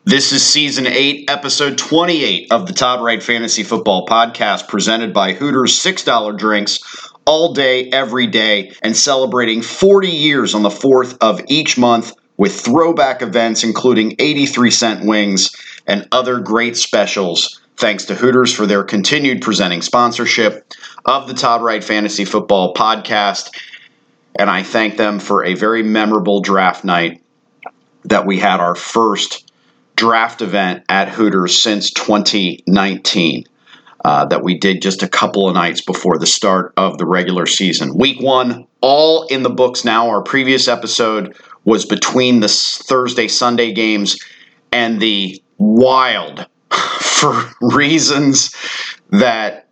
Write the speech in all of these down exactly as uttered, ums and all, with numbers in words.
This is Season eight, Episode twenty-eight of the Todd Wright Fantasy Football Podcast, presented by Hooters six dollar drinks all day, every day, and celebrating forty years on the fourth of each month with throwback events including eighty-three cent wings and other great specials. Thanks to Hooters for their continued presenting sponsorship of the Todd Wright Fantasy Football Podcast, and I thank them for a very memorable draft night that we had, our first draft event at Hooters since twenty nineteen uh, that we did just a couple of nights before the start of the regular season. Week one, all in the books now. Our previous episode was between the Thursday, Sunday games and the wild, for reasons that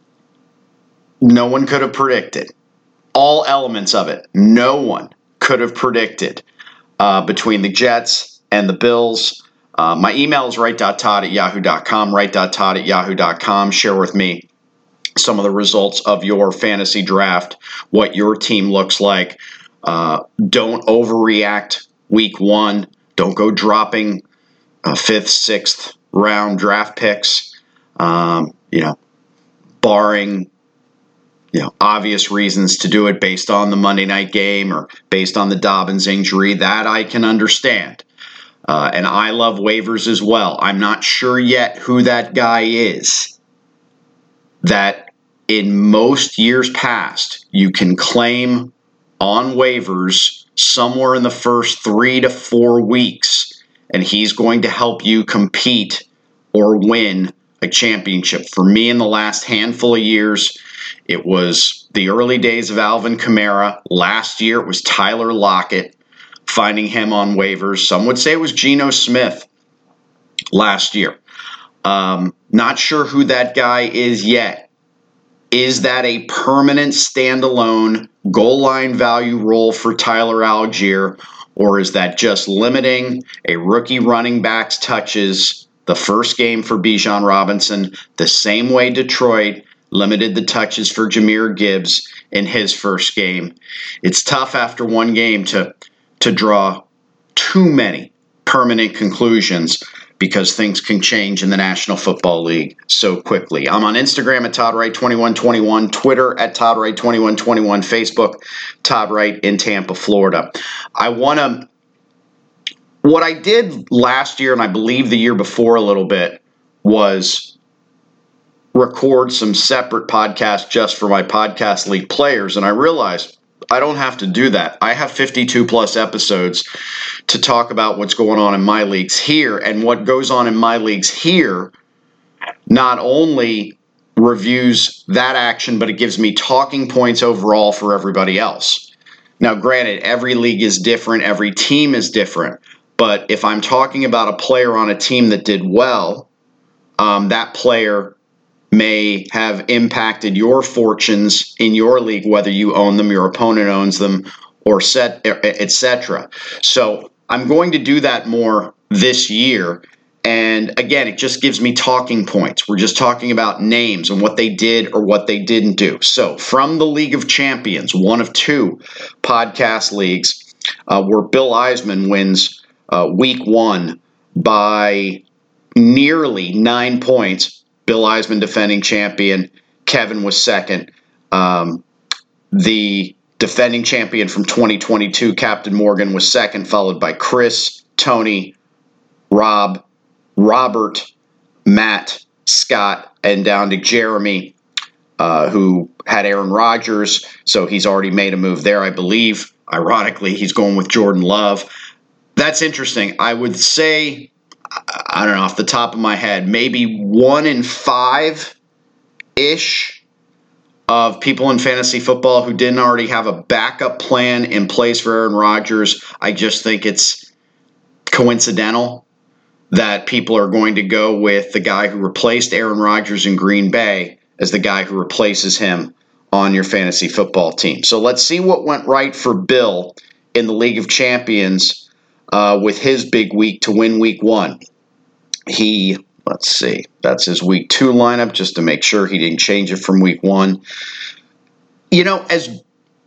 no one could have predicted. All elements of it, no one could have predicted uh, between the Jets and the Bills. Uh, my email is wright.todd at yahoo dot com, wright.todd at yahoo dot com. Share with me some of the results of your fantasy draft, what your team looks like. Uh, don't overreact week one. Don't go dropping uh, fifth, sixth round draft picks, um, you know, barring you know, obvious reasons to do it based on the Monday night game or based on the Dobbins injury. That I can understand. Uh, and I love waivers as well. I'm not sure yet who that guy is that in most years past you can claim on waivers somewhere in the first three to four weeks, and he's going to help you compete or win a championship. For me, in the last handful of years, it was the early days of Alvin Kamara. Last year, it was Tyler Lockett. Finding him on waivers. Some would say it was Geno Smith last year. Um, not sure who that guy is yet. Is that a permanent standalone goal line value role for Tyler Algier, or is that just limiting a rookie running back's touches the first game for Bijan Robinson, the same way Detroit limited the touches for Jahmyr Gibbs in his first game? It's tough after one game to to draw too many permanent conclusions because things can change in the National Football League so quickly. I'm on Instagram at Todd Wright twenty-one twenty-one, Twitter at Todd Wright twenty-one twenty-one, Facebook, Todd Wright in Tampa, Florida. I want to, what I did last year and I believe the year before a little bit was record some separate podcasts just for my podcast league players, and I realized I don't have to do that. I have fifty-two plus episodes to talk about what's going on in my leagues here, and what goes on in my leagues here not only reviews that action, but it gives me talking points overall for everybody else. Now, granted, every league is different, every team is different, but if I'm talking about a player on a team that did well, um, that player may have impacted your fortunes in your league, whether you own them, your opponent owns them, or set, et cetera. So I'm going to do that more this year. And again, it just gives me talking points. We're just talking about names and what they did or what they didn't do. So from the League of Champions, one of two podcast leagues, uh, where Bill Eisman wins uh, week one by nearly nine points. Bill Eisman defending champion. Kevin was second. Um, the defending champion from twenty twenty-two, Captain Morgan, was second, followed by Chris, Tony, Rob, Robert, Matt, Scott, and down to Jeremy, uh, who had Aaron Rodgers, so he's already made a move there, I believe. Ironically, he's going with Jordan Love. That's interesting. I would say, I don't know, off the top of my head, maybe one in five-ish of people in fantasy football who didn't already have a backup plan in place for Aaron Rodgers. I just think it's coincidental that people are going to go with the guy who replaced Aaron Rodgers in Green Bay as the guy who replaces him on your fantasy football team. So let's see what went right for Bill in the League of Champions Uh, with his big week to win week one. He, let's see, that's his week two lineup, just to make sure he didn't change it from week one. You know, as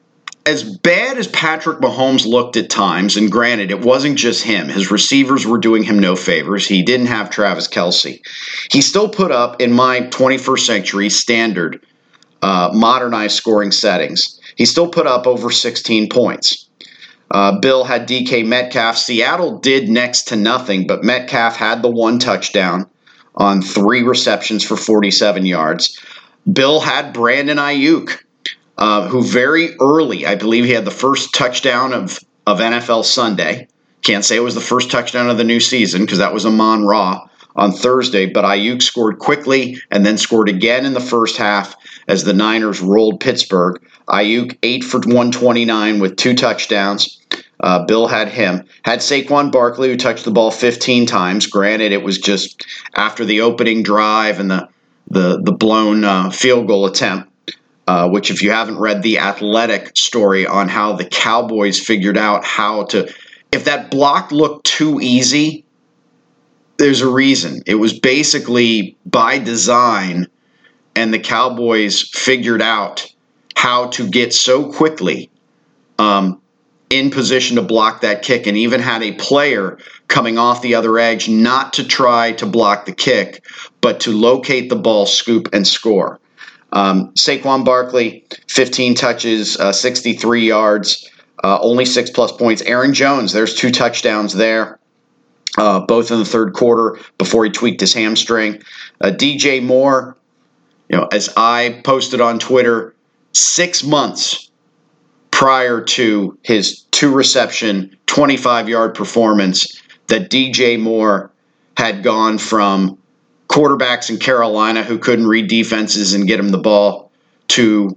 as bad as Patrick Mahomes looked at times, and granted, it wasn't just him. His receivers were doing him no favors. He didn't have Travis Kelce. He still put up, in my twenty-first century standard, uh, modernized scoring settings, he still put up over sixteen points. Uh, Bill had D K Metcalf. Seattle did next to nothing, but Metcalf had the one touchdown on three receptions for forty-seven yards. Bill had Brandon Ayuk, uh, who very early, I believe he had the first touchdown of, of N F L Sunday. Can't say it was the first touchdown of the new season because that was Amon Ra on Thursday, but Ayuk scored quickly and then scored again in the first half as the Niners rolled Pittsburgh. Ayuk eight for one twenty-nine with two touchdowns. Uh, Bill had him. Had Saquon Barkley, who touched the ball fifteen times. Granted, it was just after the opening drive and the the, the blown uh, field goal attempt, uh, which if you haven't read the Athletic story on how the Cowboys figured out how to – if that block looked too easy, there's a reason. It was basically by design, and the Cowboys figured out how to get so quickly um, in position to block that kick, and even had a player coming off the other edge not to try to block the kick, but to locate the ball, scoop, and score. Um, Saquon Barkley, fifteen touches, uh, sixty-three yards, uh, only six plus points. Aaron Jones, there's two touchdowns there. Uh, both in the third quarter before he tweaked his hamstring. Uh, D J Moore, you know, as I posted on Twitter, six months prior to his two-reception, twenty-five-yard performance, that D J Moore had gone from quarterbacks in Carolina who couldn't read defenses and get him the ball to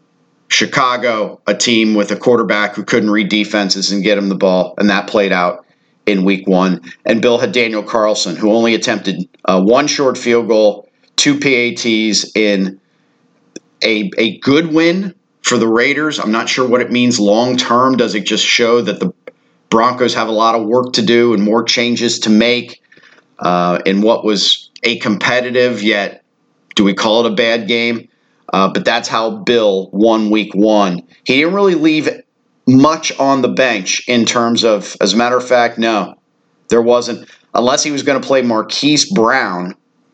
Chicago, a team with a quarterback who couldn't read defenses and get him the ball, and that played out in week one. And Bill had Daniel Carlson, who only attempted uh, one short field goal, two P A Ts in a, a good win for the Raiders. I'm not sure what it means long term. Does it just show that the Broncos have a lot of work to do and more changes to make uh, in what was a competitive, yet do we call it a bad game? Uh, but that's how Bill won week one. He didn't really leave much on the bench in terms of, as a matter of fact, no, there wasn't, unless he was going to play Marquise Brown.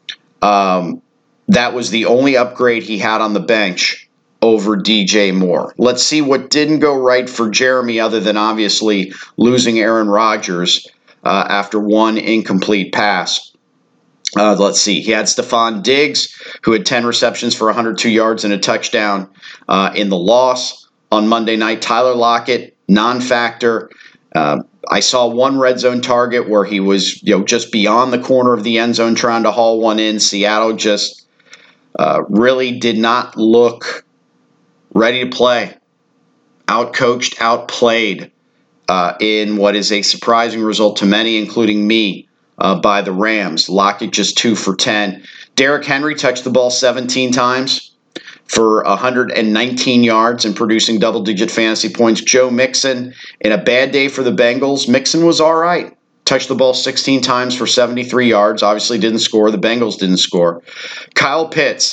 Um, that was the only upgrade he had on the bench over D J Moore. Let's see what didn't go right for Jeremy, other than obviously losing Aaron Rodgers uh, after one incomplete pass. Uh, let's see. He had Stephon Diggs, who had ten receptions for one hundred two yards and a touchdown uh, in the loss on Monday night. Tyler Lockett, non-factor. Uh, I saw one red zone target where he was, you know, just beyond the corner of the end zone trying to haul one in. Seattle just uh, really did not look ready to play. Outcoached, outplayed uh, in what is a surprising result to many, including me. Uh, by the Rams. Lockett just two for ten. Derrick Henry touched the ball seventeen times for one hundred nineteen yards and producing double-digit fantasy points. Joe Mixon, in a bad day for the Bengals, Mixon was all right. Touched the ball sixteen times for seventy-three yards. Obviously didn't score. The Bengals didn't score. Kyle Pitts.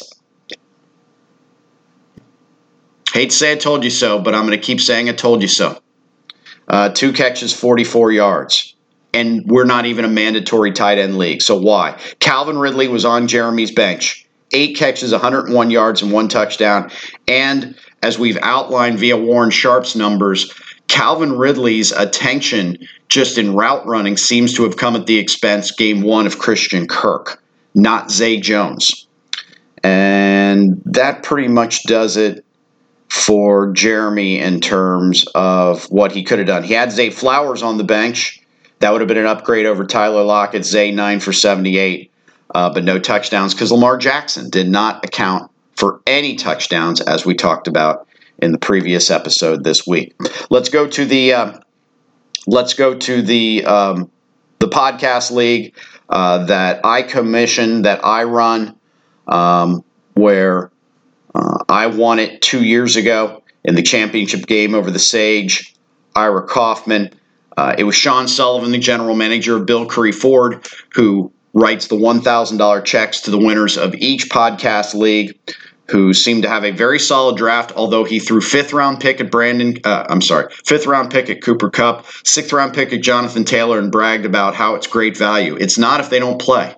Hate to say I told you so, but I'm going to keep saying I told you so. Uh, two catches, forty-four yards. And we're not even a mandatory tight end league. So why? Calvin Ridley was on Jeremy's bench. Eight catches, one hundred one yards, and one touchdown. And as we've outlined via Warren Sharp's numbers, Calvin Ridley's attention just in route running seems to have come at the expense, game one, of Christian Kirk, not Zay Jones. And that pretty much does it for Jeremy in terms of what he could have done. He had Zay Flowers on the bench. That would have been an upgrade over Tyler Lockett. Zay, nine for seventy-eight, uh, but no touchdowns because Lamar Jackson did not account for any touchdowns, as we talked about in the previous episode this week. Let's go to the uh, let's go to the um, the podcast league uh, that I commission, that I run, um, where uh, I won it two years ago in the championship game over the Sage, Ira Kaufman. Uh, it was Sean Sullivan, the general manager of Bill Curry Ford, who writes the one thousand dollars checks to the winners of each podcast league. who seemed to have a very solid draft, although he threw fifth round pick at Brandon, uh, I'm sorry, fifth round pick at Cooper Kupp, sixth round pick at Jonathan Taylor, and bragged about how it's great value. It's not if they don't play.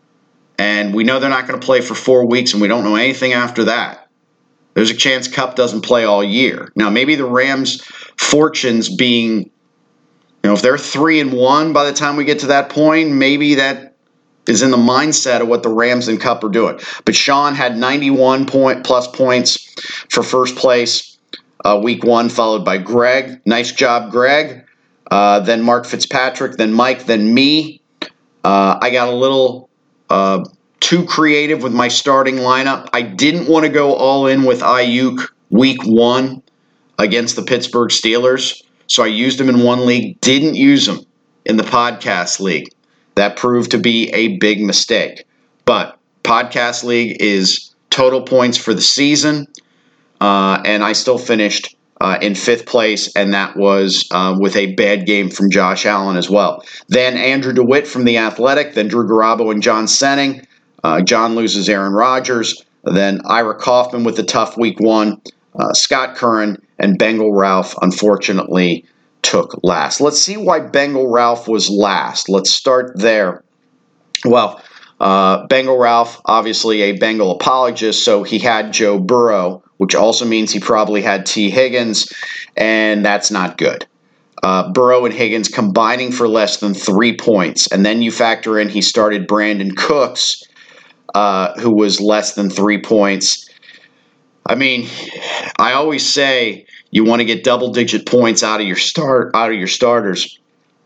And we know they're not going to play for four weeks, and we don't know anything after that. There's a chance Kupp doesn't play all year. Now, maybe the Rams' fortunes being, you know, if they're three and one by the time we get to that point, maybe that is in the mindset of what the Rams and Kupp are doing. But Sean had ninety-one point plus points for first place uh, week one, followed by Greg. Nice job, Greg. Uh, then Mark Fitzpatrick, then Mike, then me. Uh, I got a little uh, too creative with my starting lineup. I didn't want to go all in with Ayuk week one against the Pittsburgh Steelers, so I used him in one league, didn't use him in the podcast league. That proved to be a big mistake. But podcast league is total points for the season, uh, and I still finished uh, in fifth place, and that was uh, with a bad game from Josh Allen as well. Then Andrew DeWitt from The Athletic, then Drew Garabo and John Senning. Uh, John loses Aaron Rodgers. Then Ira Kaufman with the tough week one. Uh, Scott Curran and Bengal Ralph, unfortunately, took last. Let's see why Bengal Ralph was last. Let's start there. Well, uh, Bengal Ralph, obviously a Bengal apologist, so he had Joe Burrow, which also means he probably had T. Higgins, and that's not good. Uh, Burrow and Higgins combining for less than three points, and then you factor in he started Brandon Cooks, uh, who was less than three points. I mean, I always say you want to get double-digit points out of your start out of your starters.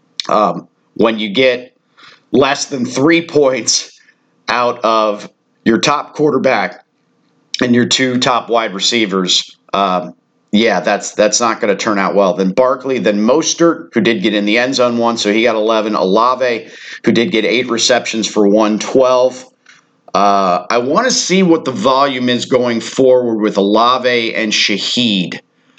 Um, when you get less than three points out of your top quarterback and your two top wide receivers, um, yeah, that's that's not going to turn out well. Then Barkley, then Mostert, who did get in the end zone once, so he got eleven. Olave, who did get eight receptions for one twelve. Uh, I want to see what the volume is going forward with Olave and Shaheed.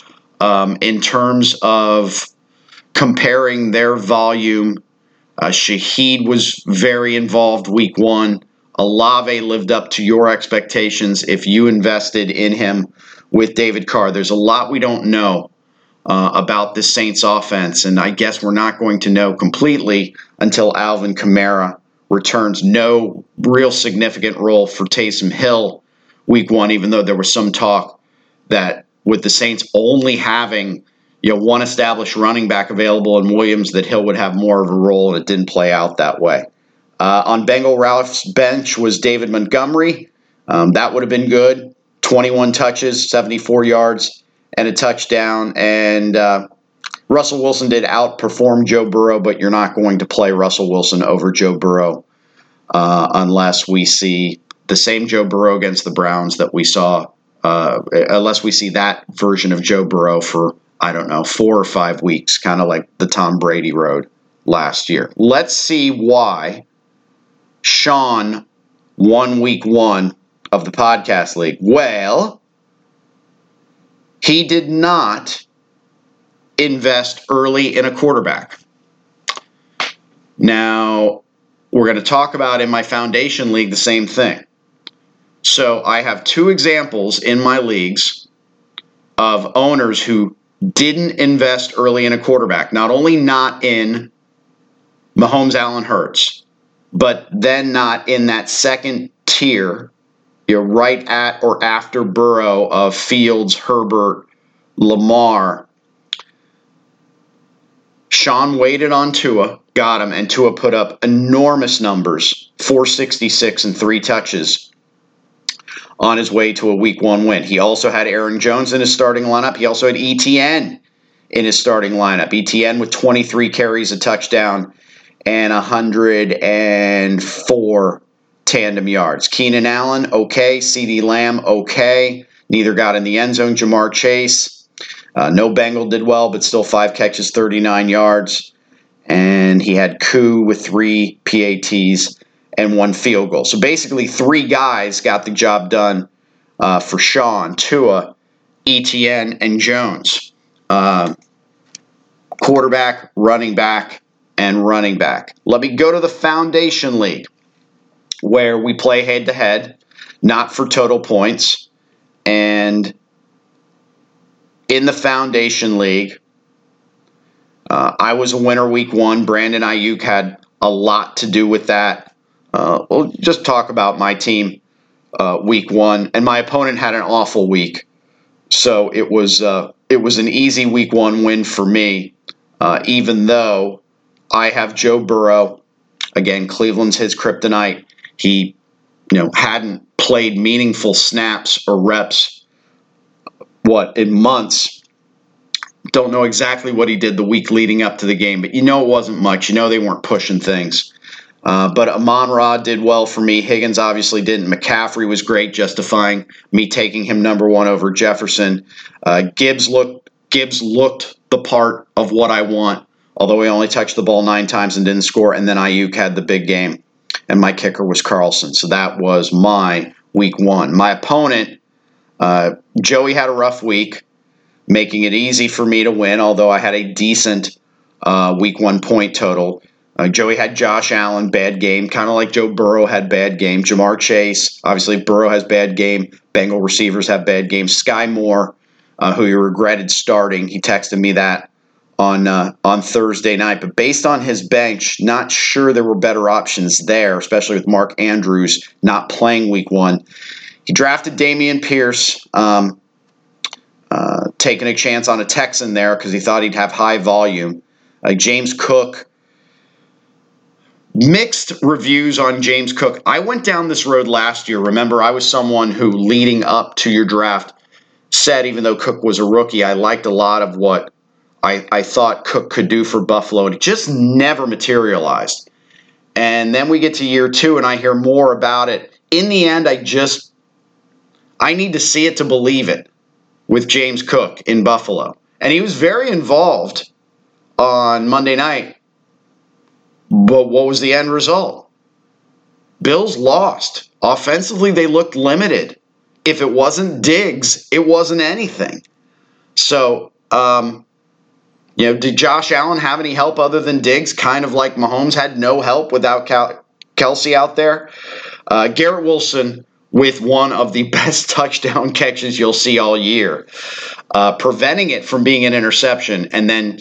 Um, in terms of comparing their volume, uh, Shaheed was very involved week one. Olave lived up to your expectations if you invested in him with David Carr. There's a lot we don't know uh, about the Saints offense, and I guess we're not going to know completely until Alvin Kamara returns. No real significant role for Taysom Hill week one, even though there was some talk that with the Saints only having, you know, one established running back available in Williams, that Hill would have more of a role, and it didn't play out that way. Uh, on Bengal Ralph's bench was David Montgomery. Um, that would have been good. twenty-one touches, seventy-four yards, and a touchdown. And uh, Russell Wilson did outperform Joe Burrow, but you're not going to play Russell Wilson over Joe Burrow uh, unless we see the same Joe Burrow against the Browns that we saw Uh, unless we see that version of Joe Burrow for, I don't know, four or five weeks, kind of like the Tom Brady road last year. Let's see why Sean won week one of the podcast league. Well, he did not invest early in a quarterback. Now, we're going to talk about in my foundation league the same thing. So I have two examples in my leagues of owners who didn't invest early in a quarterback. Not only not in Mahomes, Allen, Hurts, but then not in that second tier, you're right at or after Burrow of Fields, Herbert, Lamar. Sean waited on Tua, got him, and Tua put up enormous numbers, four sixty-six and three touches on his way to a week one win. He also had Aaron Jones in his starting lineup. He also had E T N in his starting lineup. E T N with twenty-three carries, a touchdown, and one hundred four tandem yards. Keenan Allen, okay. CeeDee Lamb, okay. Neither got in the end zone. Jamar Chase, uh, no Bengal did well, but still five catches, thirty-nine yards. And he had Koo with three P A Ts and one field goal. So basically three guys got the job done uh, for Sean: Tua, E T N, and Jones. Uh, quarterback, running back, and running back. Let me go to the Foundation League, where we play head-to-head, not for total points. And in the Foundation League, uh, I was a winner week one. Brandon Ayuk had a lot to do with that. Uh, we'll just talk about my team uh, week one. And my opponent had an awful week. So it was uh, it was an easy week one win for me, uh, even though I have Joe Burrow. Again, Cleveland's his kryptonite. He, you know, hadn't played meaningful snaps or reps, what, in months. Don't know exactly what he did the week leading up to the game, but you know it wasn't much. You know they weren't pushing things. Uh, but Amon-Ra did well for me. Higgins obviously didn't. McCaffrey was great, justifying me taking him number one over Jefferson. Uh, Gibbs looked Gibbs looked the part of what I want, although he only touched the ball nine times and didn't score. And then Ayuk had the big game, and my kicker was Carlson. So that was my week one. My opponent, uh, Joey, had a rough week, making it easy for me to win, although I had a decent uh, week one point total. Uh, Joey had Josh Allen, bad game, kind of like Joe Burrow had bad game. Jamar Chase, obviously Burrow has bad game. Bengal receivers have bad games. Sky Moore, uh, who he regretted starting, he texted me that on uh, on Thursday night. But based on his bench, not sure there were better options there, especially with Mark Andrews not playing week one. He drafted Dameon Pierce, um, uh, taking a chance on a Texan there because he thought he'd have high volume. Uh, James Cook, mixed reviews on James Cook. I went down this road last year. Remember, I was someone who, leading up to your draft, said even though Cook was a rookie, I liked a lot of what I, I thought Cook could do for Buffalo. And it just never materialized. And then we get to year two, and I hear more about it. In the end, I just, I need to see it to believe it with James Cook in Buffalo. And he was very involved on Monday night. But what was the end result? Bills lost. Offensively, they looked limited. If it wasn't Diggs, it wasn't anything. So, um, you know, did Josh Allen have any help other than Diggs? Kind of like Mahomes had no help without Cal- Kelsey out there. Uh, Garrett Wilson with one of the best touchdown catches you'll see all year, uh, preventing it from being an interception and then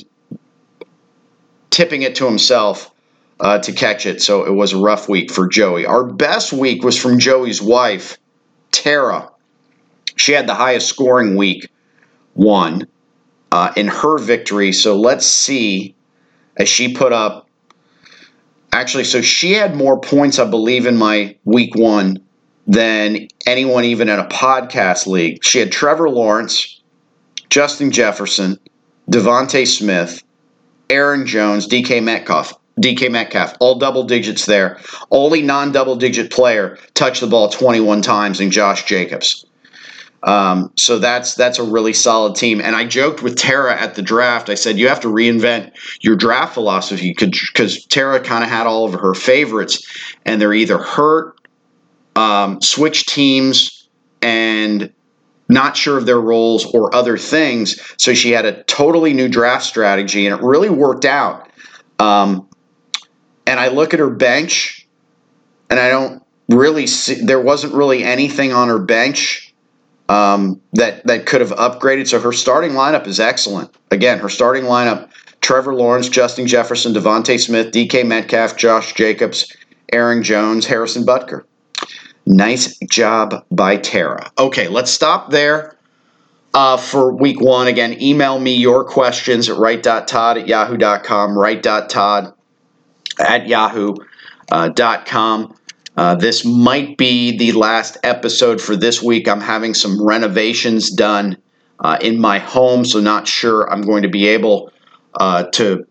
tipping it to himself Uh, to catch it. So it was a rough week for Joey. Our best week was from Joey's wife, Tara. She had the highest scoring week one uh, in her victory. So let's see, as she put up, actually, so she had more points, I believe, in my week one than anyone even in a podcast league. She had Trevor Lawrence, Justin Jefferson, Devontae Smith, Aaron Jones, D K Metcalf. D K Metcalf, all double digits there. Only non-double digit player touched the ball twenty-one times in Josh Jacobs. Um, so that's that's a really solid team. And I joked with Tara at the draft. I said, you have to reinvent your draft philosophy because Tara kind of had all of her favorites, and they're either hurt, um, switch teams, and not sure of their roles or other things. So she had a totally new draft strategy, and it really worked out. Um, And I look at her bench, and I don't really see – there wasn't really anything on her bench um, that, that could have upgraded. So her starting lineup is excellent. Again, her starting lineup, Trevor Lawrence, Justin Jefferson, Devontae Smith, D K Metcalf, Josh Jacobs, Aaron Jones, Harrison Butker. Nice job by Tara. Okay, let's stop there uh, for week one. Again, email me your questions at wright.todd at yahoo dot com, wright.todd at yahoo dot com. Uh, this might be the last episode for this week. I'm having some renovations done uh, in my home, so not sure I'm going to be able uh, to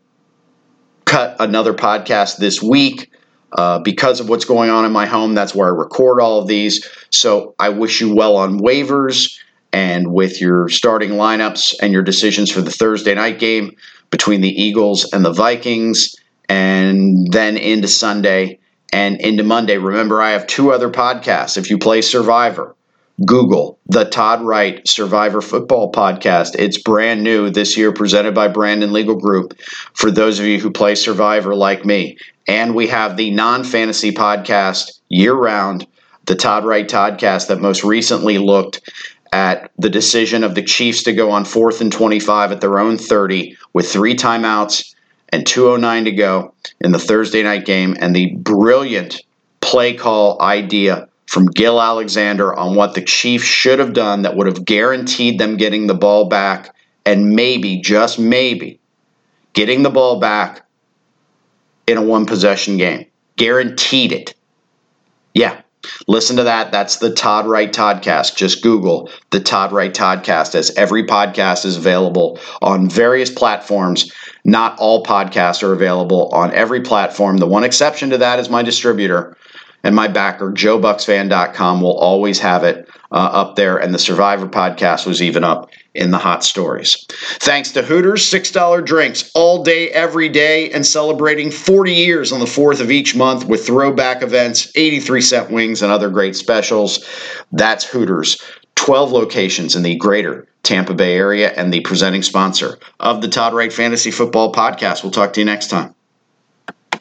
cut another podcast this week uh, because of what's going on in my home. That's where I record all of these. So I wish you well on waivers and with your starting lineups and your decisions for the Thursday night game between the Eagles and the Vikings, and then into Sunday and into Monday. Remember, I have two other podcasts. If you play Survivor, Google the Todd Wright Survivor Football Podcast. It's brand new this year, presented by Brandon Legal Group for those of you who play Survivor like me. And we have the non-fantasy podcast year-round, the Todd Wright Toddcast, that most recently looked at the decision of the Chiefs to go on fourth and twenty-five at their own thirty with three timeouts and two oh nine to go in the Thursday night game, and the brilliant play call idea from Gil Alexander on what the Chiefs should have done that would have guaranteed them getting the ball back and maybe, just maybe, getting the ball back in a one-possession game. Guaranteed it. Yeah. Listen to that. That's the Todd Wright Toddcast. Just Google the Todd Wright Toddcast, as every podcast is available on various platforms. Not all podcasts are available on every platform. The one exception to that is my distributor and my backer, Joe Bucks Fan dot com, will always have it uh, up there. And the Survivor podcast was even up in the hot stories. Thanks to Hooters, six dollar drinks all day, every day, and celebrating forty years on the fourth of each month with throwback events, eighty-three cent wings, and other great specials. That's Hooters. twelve locations in the greater Tampa Bay area and the presenting sponsor of the Todd Wright Fantasy Football Podcast. We'll talk to you next time.